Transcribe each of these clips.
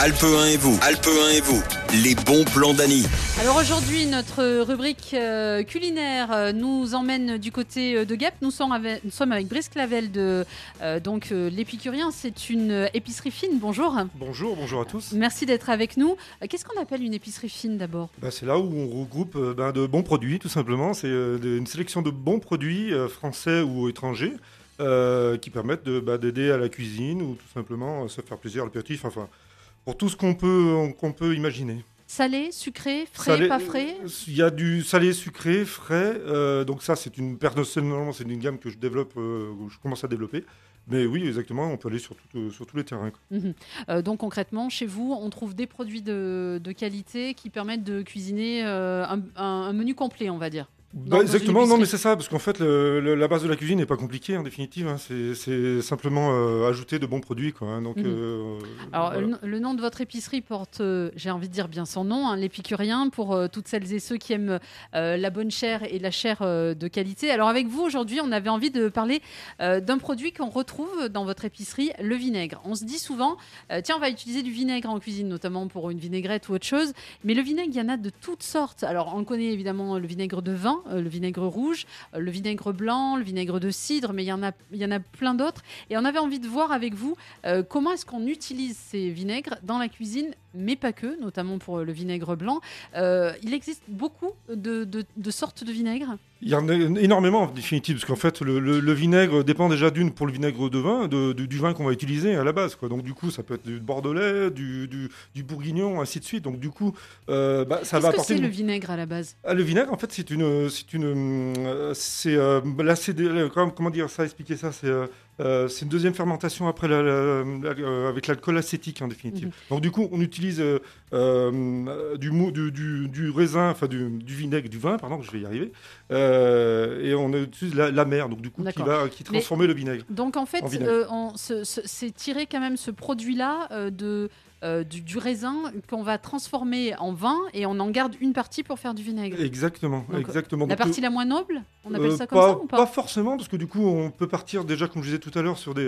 Alpe 1 et vous, les bons plans d'Annie. Alors aujourd'hui, notre rubrique culinaire nous emmène du côté de Gap. Nous sommes avec Brice Clavel de l'Épicurien. C'est une épicerie fine. Bonjour. Bonjour à tous. Merci d'être avec nous. Qu'est-ce qu'on appelle une épicerie fine d'abord ? C'est là où on regroupe de bons produits, tout simplement. C'est une sélection de bons produits français ou étrangers qui permettent d'aider à la cuisine ou tout simplement se faire plaisir à l'apéritif. Enfin, pour tout ce qu'on peut imaginer. Salé, sucré, frais, pas frais ? Il y a du salé, sucré, frais. Donc ça, c'est une gamme que je commence à développer. Mais oui, exactement, on peut aller sur tous les terrains. Donc concrètement, chez vous, on trouve des produits de qualité qui permettent de cuisiner un menu complet, on va dire. Exactement, non mais c'est ça, parce qu'en fait la base de la cuisine n'est pas compliquée en définitive, hein. C'est simplement ajouter de bons produits, quoi, hein. Donc, alors voilà. le nom de votre épicerie porte, j'ai envie de dire bien son nom, hein, l'Épicurien, pour toutes celles et ceux qui aiment la bonne chair et la chair de qualité. Alors avec vous aujourd'hui, on avait envie de parler d'un produit qu'on retrouve dans votre épicerie, le vinaigre. On se dit souvent, tiens, on va utiliser du vinaigre en cuisine, notamment pour une vinaigrette ou autre chose, mais le vinaigre, il y en a de toutes sortes. Alors on connaît évidemment le vinaigre de vin, le vinaigre rouge, le vinaigre blanc, le vinaigre de cidre, mais il y en a plein d'autres. Et on avait envie de voir avec vous comment est-ce qu'on utilise ces vinaigres dans la cuisine, mais pas que, notamment pour le vinaigre blanc. Il existe beaucoup de sortes de vinaigres. Il y en a énormément en définitive, parce qu'en fait le vinaigre dépend déjà pour le vinaigre de vin, du vin qu'on va utiliser à la base, quoi. Donc du coup ça peut être du bordelais, du bourguignon, ainsi de suite. Donc du coup ça va apporter. Qu'est-ce que c'est le vinaigre à la base ? Le vinaigre en fait comment dire ça, expliquer ça, c'est une deuxième fermentation après avec l'alcool acétique en définitive. Donc du coup on utilise du raisin, enfin du vinaigre, du vin, pardon, je vais y arriver. Et on utilise la mer, donc du coup qui transforme le vinaigre. Donc en fait, c'est tiré quand même ce produit-là du raisin qu'on va transformer en vin et on en garde une partie pour faire du vinaigre. Exactement. La partie la moins noble, on appelle ça comme ça ou pas ? Pas forcément, parce que du coup on peut partir déjà, comme je disais tout à l'heure, sur des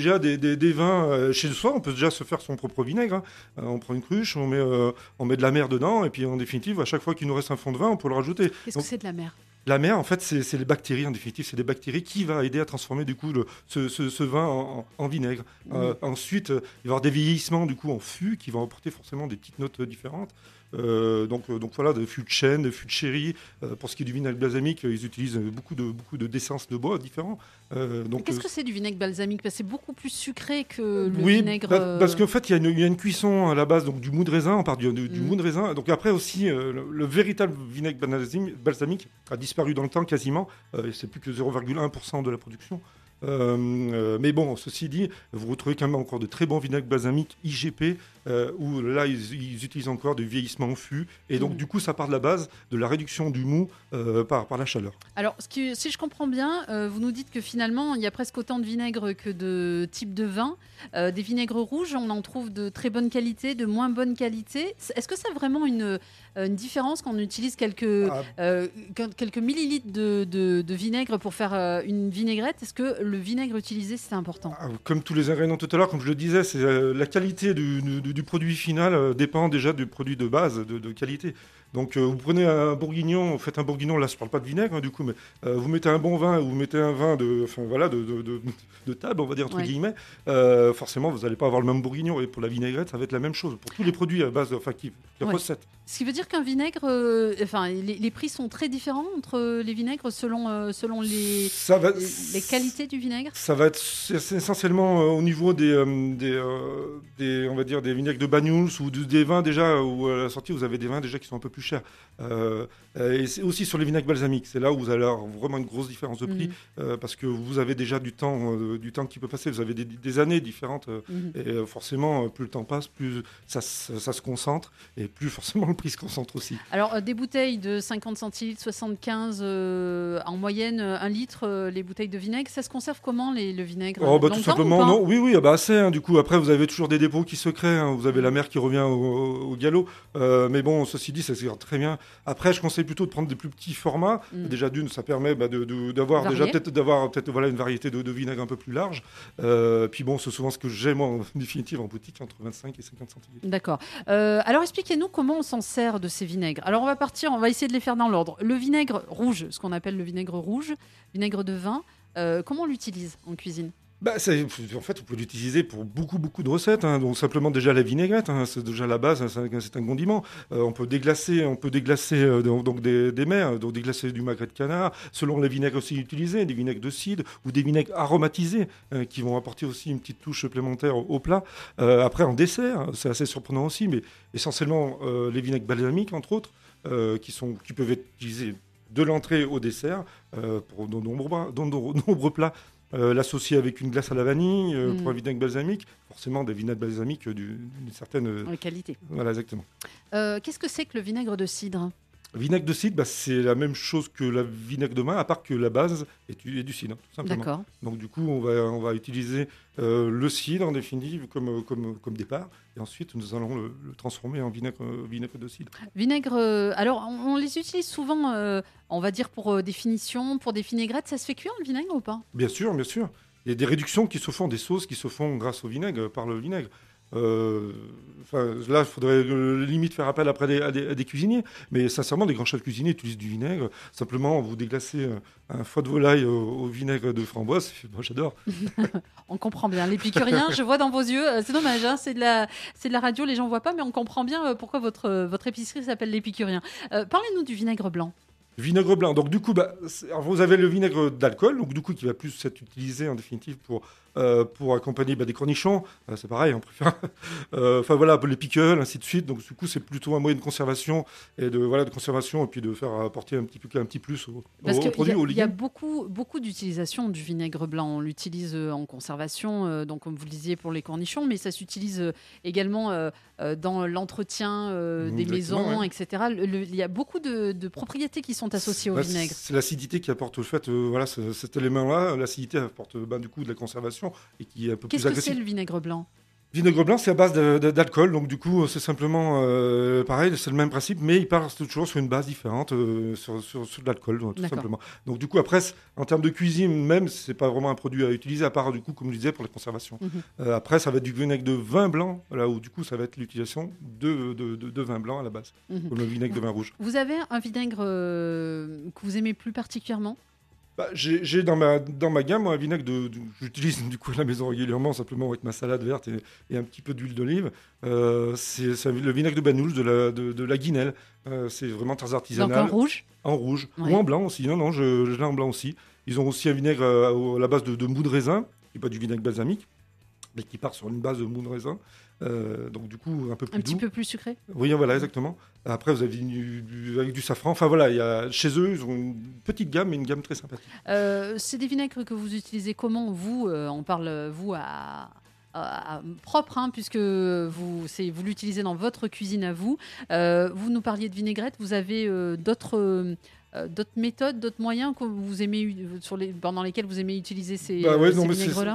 vins chez soi. On peut déjà se faire son propre vinaigre, hein. On prend une cruche, on met de la mer dedans, et puis en définitive, à chaque fois qu'il nous reste un fond de vin, on peut le rajouter. Qu'est-ce que c'est de la mer ? La mer, en fait, c'est les bactéries, en définitive. C'est des bactéries qui vont aider à transformer, du coup, ce vin en vinaigre. Ensuite, il va y avoir des vieillissements, du coup, en fût, qui vont apporter forcément des petites notes différentes. Donc voilà, des fûts de chêne, des fûts de chéri. Pour ce qui est du vinaigre balsamique, ils utilisent beaucoup d'essences de bois différents. Qu'est-ce que c'est du vinaigre balsamique ? Parce que c'est beaucoup plus sucré que le vinaigre. Parce qu'en fait, il y a une cuisson à la base, donc du mou de raisin. On part du mou de raisin. Donc après aussi, le véritable vinaigre balsamique a disparu dans le temps quasiment. C'est plus que 0,1% de la production. Mais bon, ceci dit, vous retrouvez quand même encore de très bons vinaigres balsamiques IGP, où là ils utilisent encore du vieillissement en fût, et donc du coup ça part de la base de la réduction du mou par la chaleur. Alors si je comprends bien, vous nous dites que finalement il y a presque autant de vinaigres que de types de vins. Des vinaigres rouges, on en trouve de très bonne qualité, de moins bonne qualité. Est-ce que ça a vraiment une différence quand on utilise quelques millilitres de vinaigre pour faire une vinaigrette ? Est-ce que le vinaigre utilisé, c'est important ? Comme tous les ingrédients tout à l'heure, comme je le disais, c'est la qualité du produit final dépend déjà du produit de base, de qualité. Donc vous prenez un bourguignon, vous faites un bourguignon, là je ne parle pas de vinaigre, hein, du coup, mais vous mettez un bon vin, ou vous mettez un vin de table, on va dire, entre guillemets, forcément vous n'allez pas avoir le même bourguignon, et pour la vinaigrette ça va être la même chose, pour tous les produits à base, les recettes. Ce qui veut dire qu'un vinaigre, les prix sont très différents entre les vinaigres selon les qualités du vinaigre. Ça va être essentiellement au niveau on va dire des vinaigres de Banyuls ou des vins déjà, où à la sortie vous avez des vins déjà qui sont un peu plus chers. Et c'est aussi sur les vinaigres balsamiques, c'est là où vous allez avoir vraiment une grosse différence de prix, parce que vous avez déjà du temps qui peut passer, vous avez des années différentes, et forcément plus le temps passe, plus ça se concentre, et plus forcément le prix se concentre aussi. Alors des bouteilles de 50 centilitres, 75 en moyenne 1 litre, les bouteilles de vinaigre, ça se conserve comment le vinaigre ? Tout simplement, non. Oui, assez. Hein, du coup, après, vous avez toujours des dépôts qui se créent. Hein, vous avez la mer qui revient au galop. Mais bon, ceci dit, c'est cuire très bien. Après, je conseille plutôt de prendre des plus petits formats. Déjà d'une, ça permet d'avoir peut-être voilà, une variété de vinaigre un peu plus large. Puis bon, c'est souvent ce que j'ai moi en définitive en boutique, entre 25 et 50 centilitres. D'accord. Alors expliquez-nous comment on s'en sert de ces vinaigres. Alors on va essayer de les faire dans l'ordre. Le vinaigre rouge, ce qu'on appelle le vinaigre rouge, vinaigre de vin, comment on l'utilise en cuisine? En fait, on peut l'utiliser pour beaucoup de recettes. Donc simplement déjà la vinaigrette, c'est déjà la base, c'est un condiment. On peut déglacer donc des mers, donc déglacer du magret de canard, selon les vinaigres aussi utilisés, des vinaigres de cidre ou des vinaigres aromatisés qui vont apporter aussi une petite touche supplémentaire au plat. Après en dessert, c'est assez surprenant aussi, mais essentiellement les vinaigres balsamiques entre autres, qui peuvent être utilisés de l'entrée au dessert pour de nombreux plats. L'associer avec une glace à la vanille pour un vinaigre balsamique, forcément des vinaigres balsamiques d'une certaine qualité. Voilà, exactement. Qu'est-ce que c'est que le vinaigre de cidre? Vinaigre de cidre, c'est la même chose que la vinaigre de vin, à part que la base est du cidre, tout simplement. D'accord. Donc du coup, on va utiliser le cidre en définitive comme départ, et ensuite nous allons le transformer en vinaigre de cidre. Vinaigre, alors on les utilise souvent, on va dire pour des finitions, pour des vinaigrettes. Ça se fait cuire le vinaigre ou pas? Bien sûr, bien sûr. Il y a des réductions qui se font, des sauces qui se font grâce au vinaigre, par le vinaigre. Là, il faudrait limite faire appel après à des cuisiniers. Mais sincèrement, des grands chefs cuisiniers utilisent du vinaigre. Simplement, vous déglacez un foie de volaille au vinaigre de framboise. Moi, j'adore. On comprend bien. L'épicurien, je vois dans vos yeux. C'est dommage, c'est de la radio, les gens ne voient pas, mais on comprend bien pourquoi votre épicerie s'appelle l'épicurien. Parlez-nous du vinaigre blanc. Vinaigre blanc. Donc du coup, alors, vous avez le vinaigre d'alcool, donc du coup qui va plus être utilisé en définitive pour accompagner des cornichons. C'est pareil, on préfère. Enfin voilà, les pickles, ainsi de suite. Donc du coup, c'est plutôt un moyen de conservation et de conservation et puis de faire apporter un petit plus au produit, au légumes. Il y a beaucoup d'utilisation du vinaigre blanc. On l'utilise en conservation, donc comme vous le disiez pour les cornichons, mais ça s'utilise également dans l'entretien des maisons, ouais. Etc. Il y a beaucoup de propriétés qui sont associées au vinaigre. C'est l'acidité qui apporte le fait, voilà, cet élément-là, l'acidité apporte du coup de la conservation et qui est un peu plus agressif. Qu'est-ce que c'est le vinaigre blanc ? Vinaigre blanc, c'est à base d'alcool, donc du coup, c'est simplement pareil, c'est le même principe, mais il part toujours sur une base différente, sur de l'alcool, tout simplement. Donc du coup, après, en termes de cuisine même, c'est pas vraiment un produit à utiliser, à part du coup, comme je disais, pour la conservation. Après, ça va être du vinaigre de vin blanc, là où du coup, ça va être l'utilisation de vin blanc à la base, comme le vinaigre de vin rouge. Vous avez un vinaigre que vous aimez plus particulièrement ? J'ai dans ma gamme un vinaigre j'utilise du coup à la maison régulièrement, simplement avec ma salade verte et un petit peu d'huile d'olive. C'est le vinaigre de Banouche de la Guinelle. C'est vraiment très artisanal. Donc en rouge ? En rouge. Ouais. Ou en blanc aussi. Non, je l'ai en blanc aussi. Ils ont aussi un vinaigre à la base de mou de raisin, qui n'est pas du vinaigre balsamique, mais qui part sur une base de mou de raisin. Donc du coup un peu plus doux. Un petit peu plus sucré. Oui, voilà, exactement. Après, vous avez avec du safran. Enfin voilà, chez eux, ils ont une petite gamme, mais une gamme très sympathique. C'est des vinaigres que vous utilisez comment, vous on parle, vous, propre, puisque vous l'utilisez dans votre cuisine à vous. Vous nous parliez de vinaigrette. Vous avez d'autres méthodes, d'autres moyens que vous aimez, pendant lesquels vous aimez utiliser ces vinaigres-là ?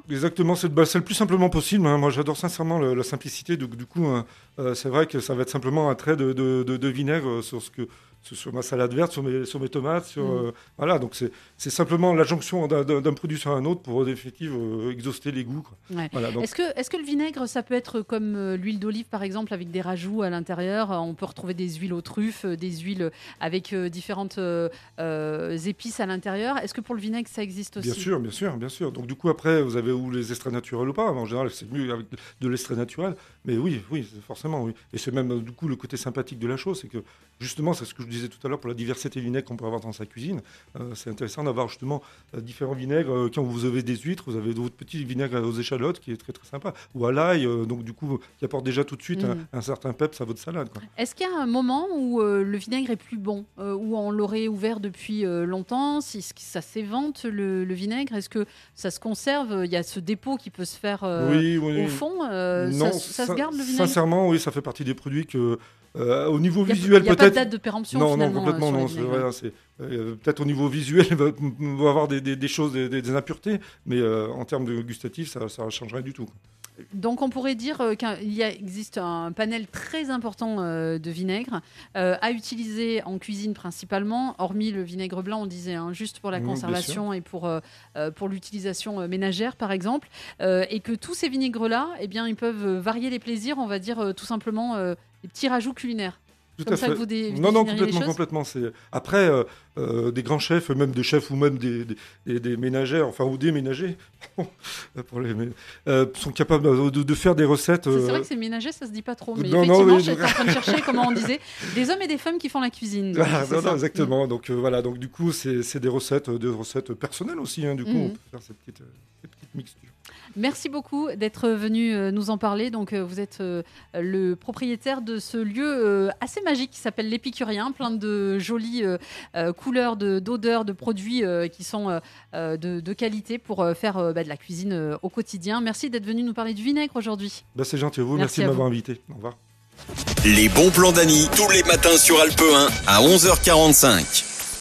Exactement, c'est le plus simplement possible. Moi, j'adore sincèrement la simplicité. Du coup, c'est vrai que ça va être simplement un trait de vinaigre sur ma salade verte, sur mes tomates. Voilà, donc c'est simplement l'adjonction d'un produit sur un autre pour effectivement exhauster les goûts. Ouais. Voilà, donc... Est-ce que le vinaigre, ça peut être comme l'huile d'olive, par exemple, avec des rajouts à l'intérieur ? On peut retrouver des huiles aux truffes, des huiles avec différentes épices à l'intérieur. Est-ce que pour le vinaigre, ça existe aussi ? Bien sûr. Donc du coup, après, vous avez les extraits naturels ou pas. En général, c'est mieux avec de l'extrait naturel. Mais oui, forcément, oui. Et c'est même du coup le côté sympathique de la chose, c'est que justement, c'est ce que je disais tout à l'heure pour la diversité vinaigre qu'on peut avoir dans sa cuisine. C'est intéressant d'avoir justement différents vinaigres. Quand vous avez des huîtres, vous avez d'autres petits vinaigres aux échalotes qui est très très sympa. Ou à l'ail, donc du coup, qui apporte déjà tout de suite un certain peps à votre salade, quoi. Est-ce qu'il y a un moment où le vinaigre est plus bon, où on l'aurait ouvert depuis longtemps, si ça s'évente le vinaigre, est-ce que ça se conserve ? Il y a ce dépôt qui peut se faire au fond. Non, ça se garde le vinaigre ? Sincèrement, oui, ça fait partie des produits que au niveau visuel, peut-être. Il n'y a pas de date de péremption, finalement. Non, complètement, non. C'est vrai, peut-être au niveau visuel, il va avoir des choses, des impuretés, mais en termes de gustatif, ça ne changerait du tout, quoi. Donc on pourrait dire existe un panel très important de vinaigre à utiliser en cuisine principalement, hormis le vinaigre blanc, on disait, juste pour la conservation et pour l'utilisation ménagère par exemple, et que tous ces vinaigres-là, eh bien, ils peuvent varier les plaisirs, on va dire tout simplement des petits rajouts culinaires. Tout Comme à ça fait. que vous Non, complètement. Après, des grands chefs, même des chefs ou même des ménagères, ou des ménagers, sont capables de faire des recettes. C'est vrai que c'est ménager, ça se dit pas trop. Mais j'étais en train de chercher comment on disait. Des hommes et des femmes qui font la cuisine. Donc, exactement. Donc donc du coup, c'est des recettes personnelles aussi. Du coup, on peut faire ces petites mixtures. Merci beaucoup d'être venu nous en parler. Donc, vous êtes le propriétaire de ce lieu assez magique qui s'appelle l'Épicurien, plein de jolies couleurs, d'odeurs, de produits qui sont de qualité pour faire de la cuisine au quotidien. Merci d'être venu nous parler du vinaigre aujourd'hui. C'est gentil à vous. Merci de m'avoir invité. Au revoir. Les bons plans d'Annie, tous les matins sur Alpe 1 à 11h45.